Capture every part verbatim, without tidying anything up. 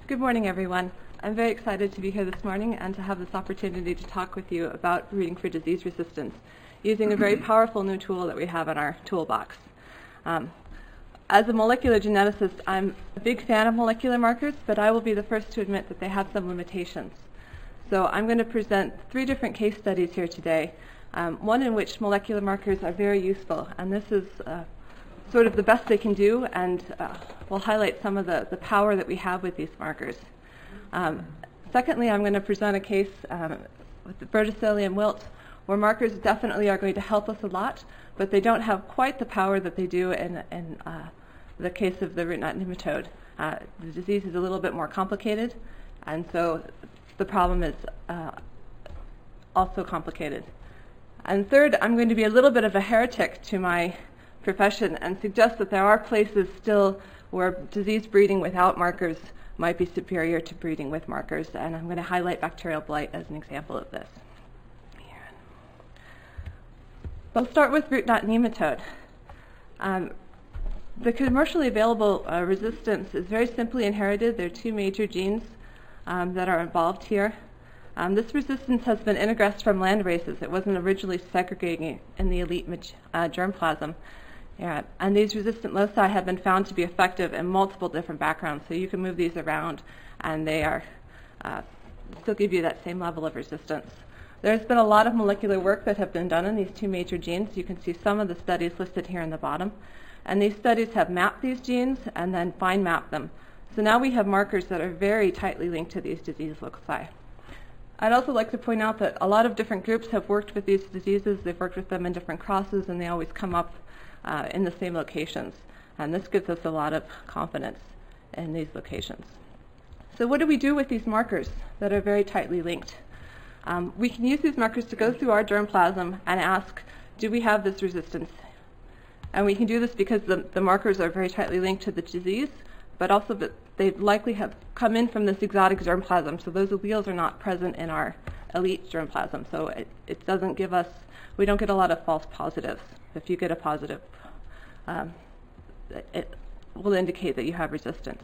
Good morning, everyone. I'm very excited to be here this morning and to have this opportunity to talk with you about breeding for disease resistance using a very powerful new tool that we have in our toolbox. Um, as a molecular geneticist, I'm a big fan of molecular markers, but I will be the first to admit that they have some limitations. So I'm going to present three different case studies here today, um, one in which molecular markers are very useful, and this is uh, sort of the best they can do, and uh, we'll highlight some of the, the power that we have with these markers. Um, secondly, I'm going to present a case um, with the verticillium wilt, where markers definitely are going to help us a lot, but they don't have quite the power that they do in, in uh, the case of the root knot nematode. Uh, the disease is a little bit more complicated, and so the problem is uh, also complicated. And third, I'm going to be a little bit of a heretic to my profession and suggest that there are places still where disease breeding without markers might be superior to breeding with markers, and I'm going to highlight bacterial blight as an example of this. But we'll start with root knot nematode. Um, the commercially available uh, resistance is very simply inherited. There are two major genes um, that are involved here. Um, this resistance has been integressed from land races. It wasn't originally segregating in the elite uh, germplasm. Yeah, and these resistant loci have been found to be effective in multiple different backgrounds, so you can move these around and they are uh, still give you that same level of resistance. There's been a lot of molecular work that have been done on these two major genes. You can see some of the studies listed here in the bottom. And these studies have mapped these genes and then fine mapped them. So now we have markers that are very tightly linked to these disease loci. I'd also like to point out that a lot of different groups have worked with these diseases. They've worked with them in different crosses, and they always come up uh, in the same locations. And this gives us a lot of confidence in these locations. So what do we do with these markers that are very tightly linked? Um, we can use these markers to go through our germplasm and ask, do we have this resistance? And we can do this because the, the markers are very tightly linked to the disease, but also that they likely have come in from this exotic germplasm, so those alleles are not present in our elite germplasm. So it, it doesn't give us, we don't get a lot of false positives. If you get a positive, um, it will indicate that you have resistance.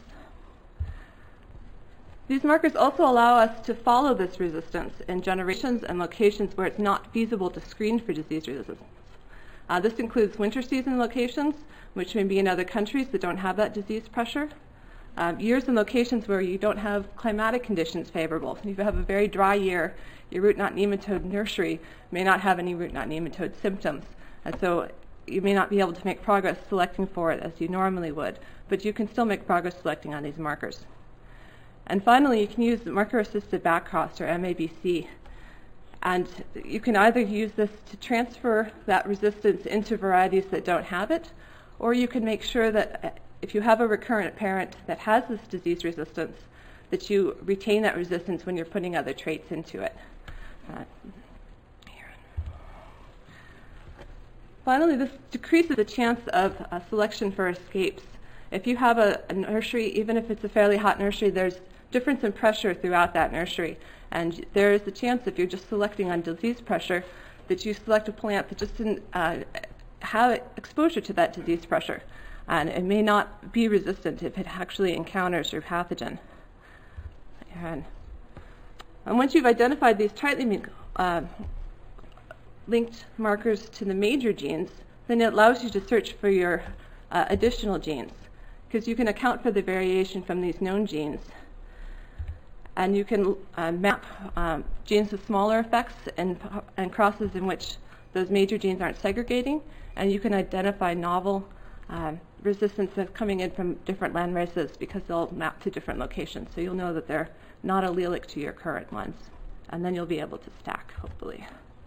These markers also allow us to follow this resistance in generations and locations where it's not feasible to screen for disease resistance. Uh, this includes winter season locations, which may be in other countries that don't have that disease pressure. Um, years and locations where you don't have climatic conditions favorable. If you have a very dry year, your root knot nematode nursery may not have any root knot nematode symptoms. And so you may not be able to make progress selecting for it as you normally would, but you can still make progress selecting on these markers. And finally, you can use marker-assisted backcross, or M A B C. And you can either use this to transfer that resistance into varieties that don't have it, or you can make sure that if you have a recurrent parent that has this disease resistance, that you retain that resistance when you're putting other traits into it. Uh, Finally, this decreases the chance of uh, selection for escapes. If you have a, a nursery, even if it's a fairly hot nursery, there's difference in pressure throughout that nursery. And there is a chance, if you're just selecting on disease pressure, that you select a plant that just didn't uh, have exposure to that disease pressure. And it may not be resistant if it actually encounters your pathogen. And, and once you've identified these tightly uh, linked markers to the major genes, then it allows you to search for your uh, additional genes, because you can account for the variation from these known genes. And you can uh, map um, genes with smaller effects and, and crosses in which those major genes aren't segregating, and you can identify novel um, resistances coming in from different land races because they'll map to different locations. So you'll know that they're not allelic to your current ones, and then you'll be able to stack, hopefully.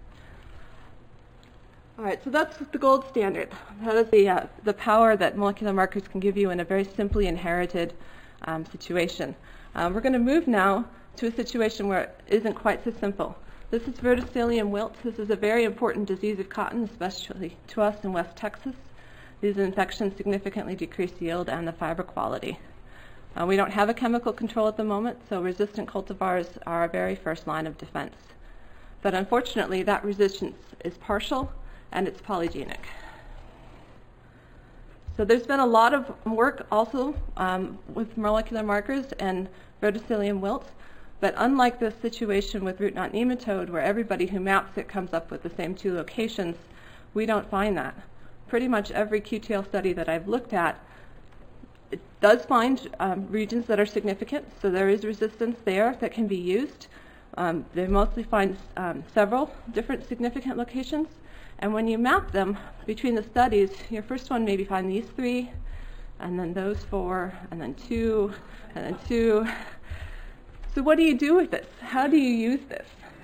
All right, so that's the gold standard. That is the, uh, the power that molecular markers can give you in a very simply inherited um, situation. Um, we're going to move now to a situation where it isn't quite so simple. This is verticillium wilt. This is a very important disease of cotton, especially to us in West Texas. These infections significantly decrease yield and the fiber quality. Uh, we don't have a chemical control at the moment, so resistant cultivars are our very first line of defense. But unfortunately, that resistance is partial and it's polygenic. so there's been a lot of work also um, with molecular markers and verticillium wilt, but unlike the situation with root knot nematode where everybody who maps it comes up with the same two locations, we don't find that. Pretty much every Q T L study that I've looked at, it does find um, regions that are significant, so there is resistance there that can be used. Um, they mostly find um, several different significant locations, and when you map them between the studies, your first one maybe find these three, and then those four, and then two, and then two. So what do you do with this? How do you use this?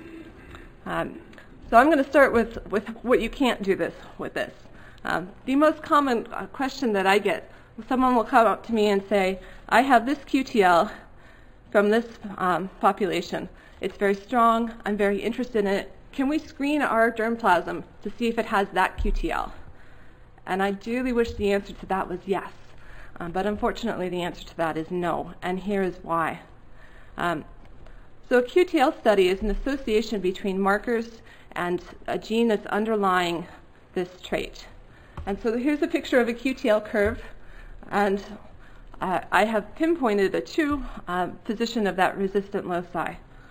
Um, so I'm going to start with, with what you can't do this with this. Um, the most common uh, question that I get, someone will come up to me and say, I have this Q T L from this um, population. It's very strong. I'm very interested in it. Can we screen our germplasm to see if it has that Q T L? And I dearly wish the answer to that was yes. Um, but unfortunately, the answer to that is no. And here is why. Um, so a Q T L study is an association between markers and a gene that's underlying this trait. And so here's a picture of a Q T L curve, and uh, I have pinpointed a true uh, position of that resistant loci.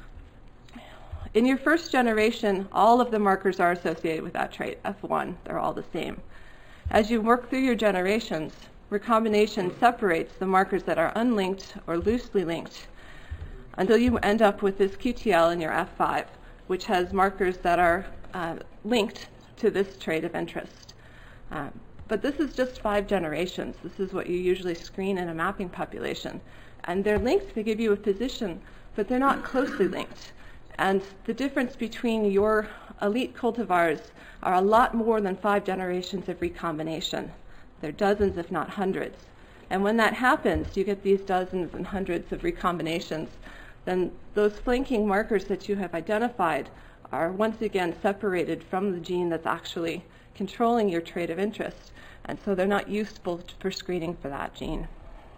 In your first generation, all of the markers are associated with that trait, F one. They're all the same. As you work through your generations, recombination separates the markers that are unlinked or loosely linked until you end up with this Q T L in your F five, which has markers that are uh, linked to this trait of interest. Um, but this is just five generations. This is what you usually screen in a mapping population. And they're linked to give you a position, but they're not closely linked. And the difference between your elite cultivars are a lot more than five generations of recombination. They're dozens, if not hundreds. And when that happens, you get these dozens and hundreds of recombinations, then those flanking markers that you have identified are once again separated from the gene that's actually controlling your trait of interest. And so they're not useful for screening for that gene.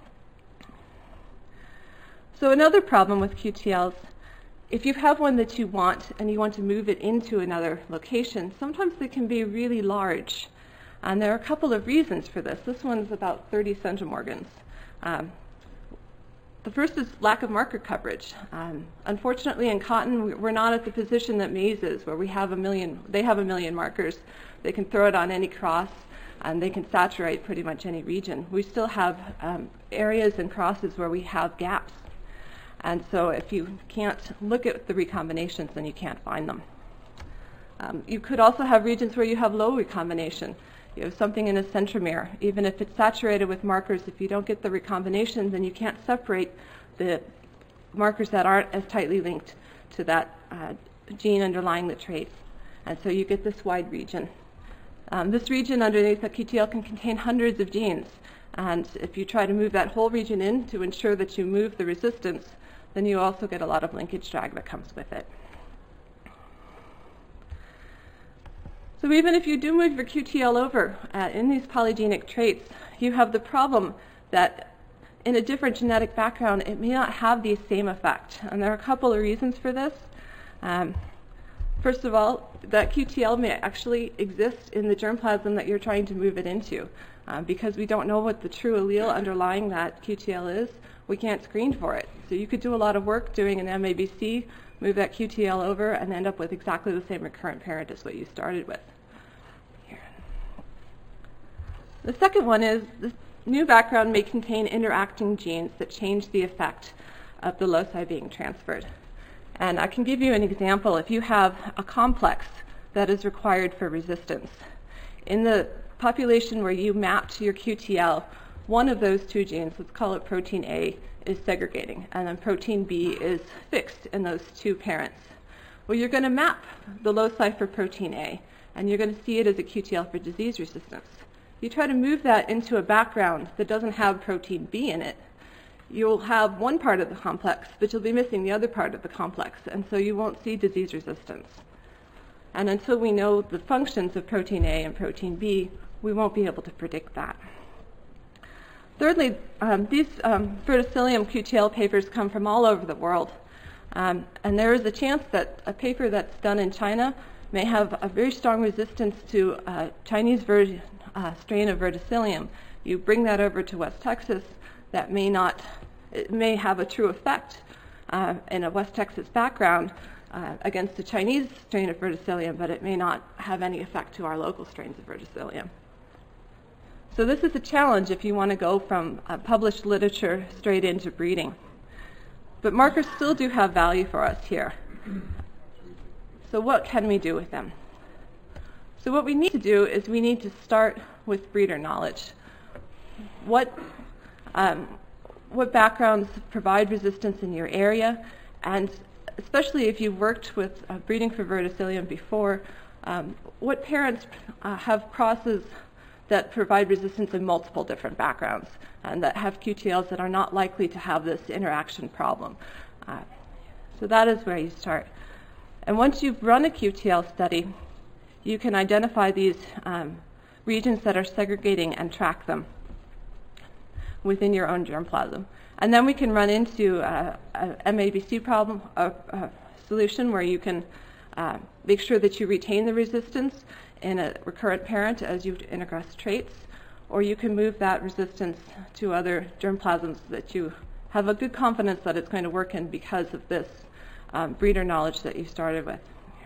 So another problem with Q T Ls, if you have one that you want and you want to move it into another location, sometimes they can be really large. And there are a couple of reasons for this. This one's about thirty centimorgans. Um, the first is lack of marker coverage. Um, unfortunately, in cotton, we're not at the position that maize is, where we have a million, they have a million markers. They can throw it on any cross, and they can saturate pretty much any region. We still have um, areas and crosses where we have gaps. And so if you can't look at the recombinations, then you can't find them. Um, you could also have regions where you have low recombination. You have something in a centromere. Even if it's saturated with markers, if you don't get the recombination, then you can't separate the markers that aren't as tightly linked to that uh, gene underlying the trait. And so you get this wide region. Um, this region underneath the Q T L can contain hundreds of genes. And if you try to move that whole region in to ensure that you move the resistance, then you also get a lot of linkage drag that comes with it. So even if you do move your Q T L over uh, in these polygenic traits, you have the problem that in a different genetic background, it may not have the same effect. And there are a couple of reasons for this. Um, first of all, that Q T L may actually exist in the germplasm that you're trying to move it into. Uh, because we don't know what the true allele underlying that Q T L is, we can't screen for it. So you could do a lot of work doing an M A B C, move that Q T L over, and end up with exactly the same recurrent parent as what you started with. Here. The second one is this new background may contain interacting genes that change the effect of the loci being transferred. And I can give you an example. If you have a complex that is required for resistance, in the population where you mapped your Q T L, one of those two genes, let's call it protein A, is segregating, and then protein B is fixed in those two parents. Well, you're going to map the loci for protein A, and you're going to see it as a Q T L for disease resistance. You try to move that into a background that doesn't have protein B in it, you'll have one part of the complex, but you'll be missing the other part of the complex, and so you won't see disease resistance. And until we know the functions of protein A and protein B, we won't be able to predict that. Thirdly, um, these um, verticillium Q T L papers come from all over the world. Um, and there is a chance that a paper that's done in China may have a very strong resistance to a Chinese ver uh, strain of verticillium, You bring that over to West Texas, that may not, it may have a true effect uh, in a West Texas background uh, against the Chinese strain of verticillium, but it may not have any effect to our local strains of verticillium. So this is a challenge if you want to go from uh, published literature straight into breeding. But markers still do have value for us here. So what can we do with them? So what we need to do is we need to start with breeder knowledge. What, um, what backgrounds provide resistance in your area, and especially if you've worked with uh, breeding for verticillium before, um, what parents uh, have crosses that provide resistance in multiple different backgrounds and that have Q T Ls that are not likely to have this interaction problem. Uh, so that is where you start. And once you've run a Q T L study, you can identify these um, regions that are segregating and track them within your own germplasm. And then we can run into uh, a M A B C problem, a, a solution where you can uh, make sure that you retain the resistance in a recurrent parent as you integress traits, or you can move that resistance to other germplasms that you have a good confidence that it's going to work in because of this um, breeder knowledge that you started with.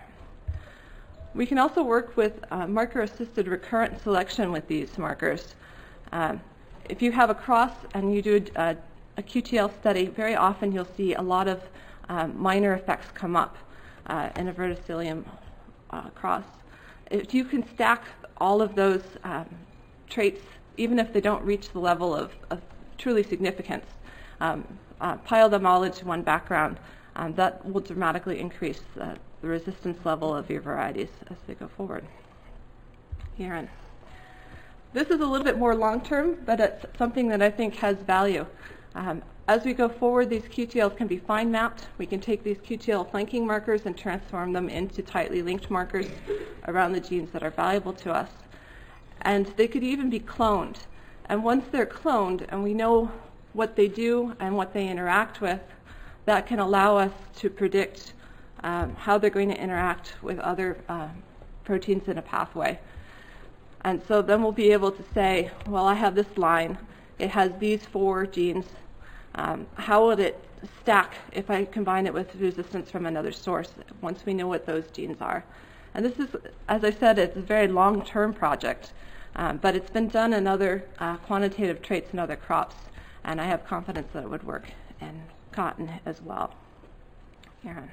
We can also work with uh, marker-assisted recurrent selection with these markers. Um, if you have a cross and you do a, a Q T L study, very often you'll see a lot of um, minor effects come up uh, in a verticillium uh, cross. If you can stack all of those um, traits, even if they don't reach the level of, of truly significance, um, uh, pile them all into one background, um, that will dramatically increase uh, the resistance level of your varieties as they go forward. Here. This is a little bit more long-term, but it's something that I think has value. Um, as we go forward, these Q T Ls can be fine-mapped. We can take these Q T L flanking markers and transform them into tightly linked markers around the genes that are valuable to us. And they could even be cloned. And once they're cloned and we know what they do and what they interact with, that can allow us to predict um, how they're going to interact with other uh, proteins in a pathway. And so then we'll be able to say, well, I have this line. It has these four genes. Um, how would it stack if I combine it with resistance from another source once we know what those genes are? And this is, as I said, it's a very long-term project, um, but it's been done in other uh, quantitative traits in other crops, and I have confidence that it would work in cotton as well. Here.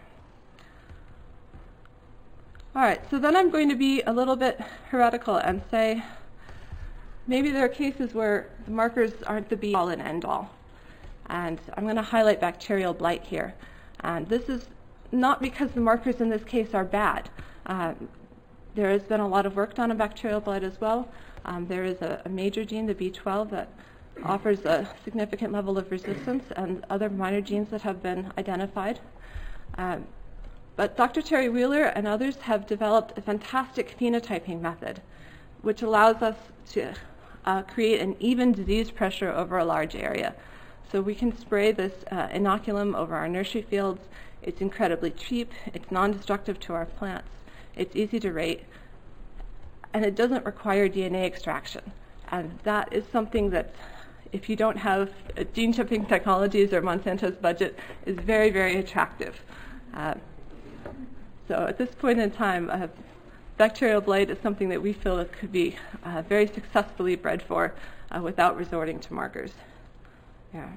All right, so then I'm going to be a little bit heretical and say maybe there are cases where the markers aren't the be-all and end-all. And I'm going to highlight bacterial blight here. And this is not because the markers in this case are bad. Uh, there has been a lot of work done on bacterial blight as well. Um, there is a, a major gene, the B twelve, that offers a significant level of resistance, and other minor genes that have been identified. Um, but Doctor Terry Wheeler and others have developed a fantastic phenotyping method, which allows us to uh, create an even disease pressure over a large area. So we can spray this uh, inoculum over our nursery fields. It's incredibly cheap. It's non-destructive to our plants. It's easy to rate. And it doesn't require D N A extraction. And that is something that, if you don't have uh, gene chipping technologies or Monsanto's budget, is very, very attractive. Uh, so at this point in time, uh, bacterial blight is something that we feel it could be uh, very successfully bred for uh, without resorting to markers. Yeah.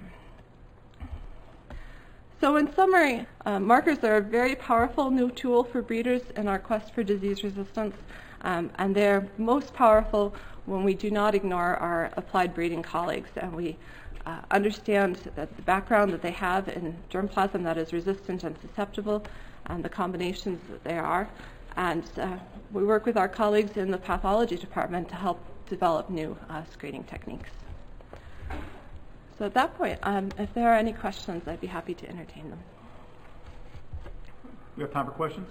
So in summary, uh, markers are a very powerful new tool for breeders in our quest for disease resistance, um, and they're most powerful when we do not ignore our applied breeding colleagues and we uh, understand that the background that they have in germplasm that is resistant and susceptible and the combinations that they are. And uh, we work with our colleagues in the pathology department to help develop new uh, screening techniques. So at that point, um, if there are any questions, I'd be happy to entertain them. We have time for questions.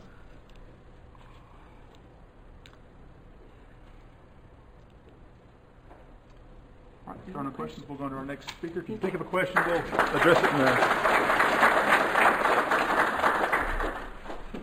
All right, if there are no questions, we'll go on to our next speaker. If you think of a question, we'll address it in the